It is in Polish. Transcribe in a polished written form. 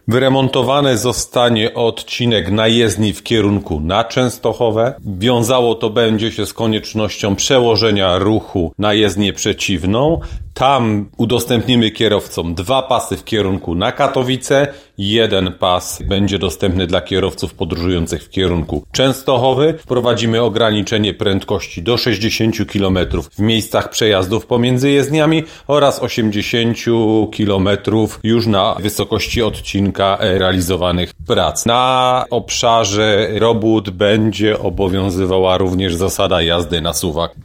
Wyremontowany zostanie odcinek na jezdni w kierunku na Częstochowę. Wiązało to będzie się z koniecznością przełożenia ruchu na jezdnię przeciwną. Tam udostępnimy kierowcom 2 pasy w kierunku na Katowice. 1 pas będzie dostępny dla kierowców podróżujących w kierunku Częstochowy. Wprowadzimy ograniczenie prędkości do 60 km w miejscach przejazdów pomiędzy jezdniami oraz 80 km już na wysokości odcinka realizowanych prac. Na obszarze robót będzie obowiązywała również zasada jazdy na suwak.